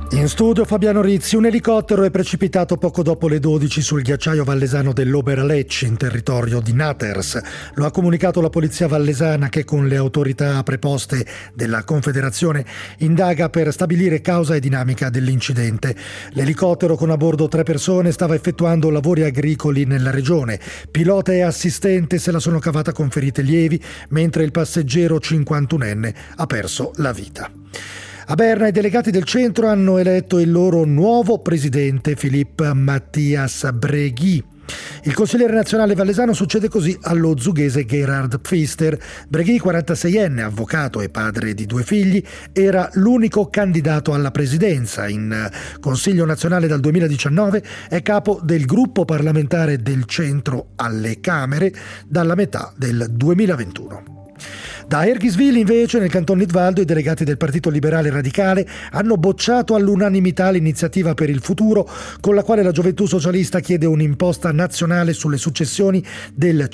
In studio Fabiano Rizzi. Un elicottero è precipitato poco dopo le 12 sul ghiacciaio vallesano dell'Oberlech in territorio di Naters. Lo ha comunicato la polizia vallesana che con le autorità preposte della Confederazione indaga per stabilire causa e dinamica dell'incidente. L'elicottero con a bordo 3 persone stava effettuando lavori agricoli nella regione. Pilota e assistente se la sono cavata con ferite lievi, mentre il passeggero 51enne ha perso la vita. A Berna i delegati del centro hanno eletto il loro nuovo presidente, Philippe Matthias Breghi. Il consigliere nazionale vallesano succede così allo zughese Gerhard Pfister. Breghi, 46enne, avvocato e padre di 2 figli, era l'unico candidato alla presidenza. In Consiglio nazionale dal 2019 è capo del gruppo parlamentare del centro alle Camere dalla metà del 2021. Da Ergiswil, invece, nel canton Nidwaldo, i delegati del Partito Liberale Radicale hanno bocciato all'unanimità l'iniziativa per il futuro, con la quale la gioventù socialista chiede un'imposta nazionale sulle successioni del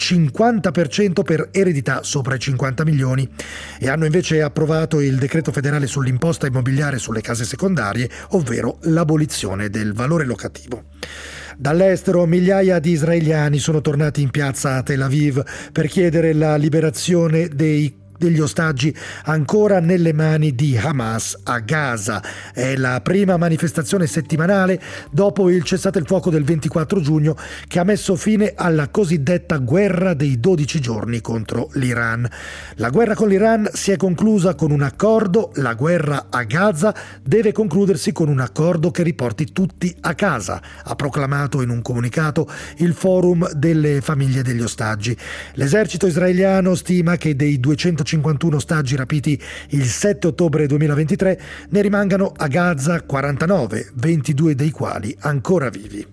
50% per eredità sopra i 50 milioni. E hanno invece approvato il decreto federale sull'imposta immobiliare sulle case secondarie, ovvero l'abolizione del valore locativo. Dall'estero migliaia di israeliani sono tornati in piazza a Tel Aviv per chiedere la liberazione degli ostaggi ancora nelle mani di Hamas a Gaza. È la prima manifestazione settimanale dopo il cessate il fuoco del 24 giugno che ha messo fine alla cosiddetta guerra dei 12 giorni contro l'Iran. La guerra con l'Iran si è conclusa con un accordo, la guerra a Gaza deve concludersi con un accordo che riporti tutti a casa, ha proclamato in un comunicato il Forum delle famiglie degli ostaggi. L'esercito israeliano stima che dei 251 ostaggi rapiti il 7 ottobre 2023 ne rimangano a Gaza 49, 22 dei quali ancora vivi.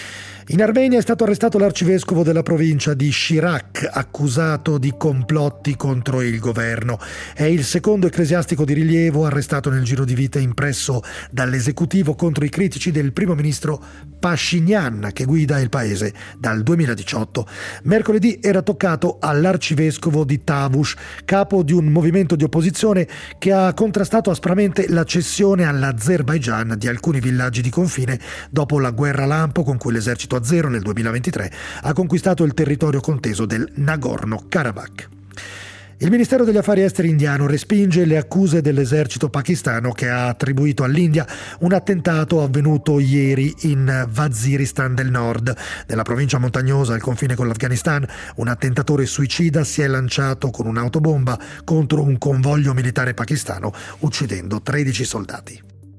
In Armenia è stato arrestato l'arcivescovo della provincia di Shirak, accusato di complotti contro il governo. È il secondo ecclesiastico di rilievo arrestato nel giro di vite impresso dall'esecutivo contro i critici del primo ministro Pashinyan, che guida il paese dal 2018. Mercoledì era toccato all'arcivescovo di Tavush, capo di un movimento di opposizione che ha contrastato aspramente la cessione all'Azerbaigian di alcuni villaggi di confine dopo la guerra lampo con cui l'esercito azero nel 2023 ha conquistato il territorio conteso del Nagorno-Karabakh. Il Ministero degli Affari Esteri indiano respinge le accuse dell'esercito pakistano che ha attribuito all'India un attentato avvenuto ieri in Waziristan del Nord. Nella provincia montagnosa al confine con l'Afghanistan, un attentatore suicida si è lanciato con un'autobomba contro un convoglio militare pakistano, uccidendo 13 soldati.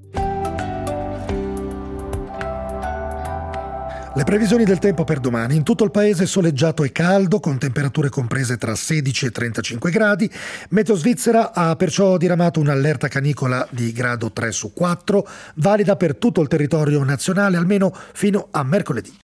Le previsioni del tempo per domani: in tutto il paese soleggiato e caldo, con temperature comprese tra 16 e 35 gradi. Meteo Svizzera ha perciò diramato un'allerta canicola di grado 3 su 4, valida per tutto il territorio nazionale almeno fino a mercoledì.